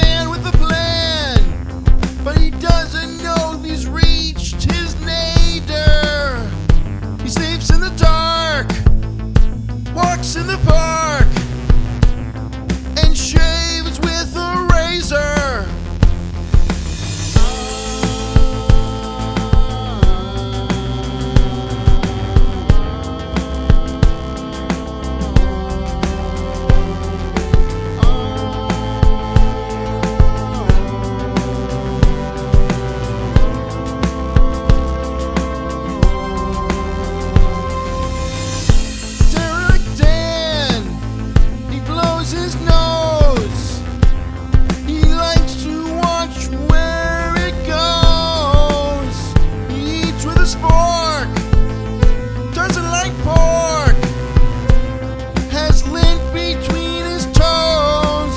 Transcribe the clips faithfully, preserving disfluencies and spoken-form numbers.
man with a plan, but he doesn't know he's reached his nadir. He sleeps in the dark, walks in the park, and shaves with a razor. His nose, he likes to watch where it goes. He eats with a spork, doesn't like pork, has lint between his toes.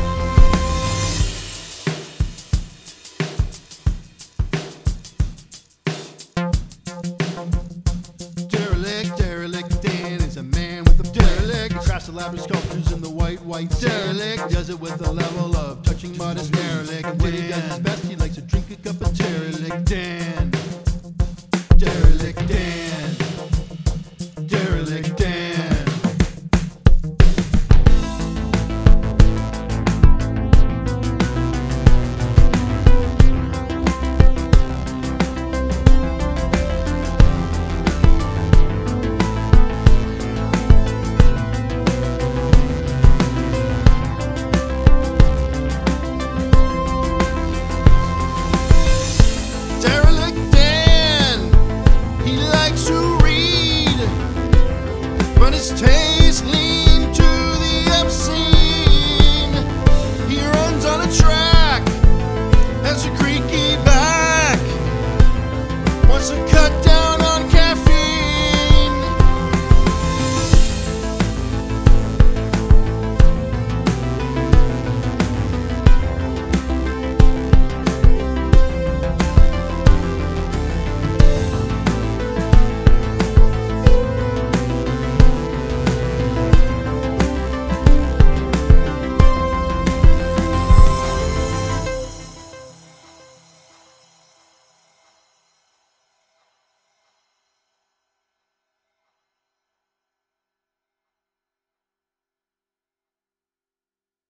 Derelict, derelict Dan is a man with a derelict. He crafts elaborate sculptures in the white, white derelict. Does it with a level of touching modest derelict. And when he does his best, he likes to drink a cup of derelict Dan. Derelict Dan. Derelict Dan. But his taste lean to the obscene. He runs on a track, has a creaky back, wants to cut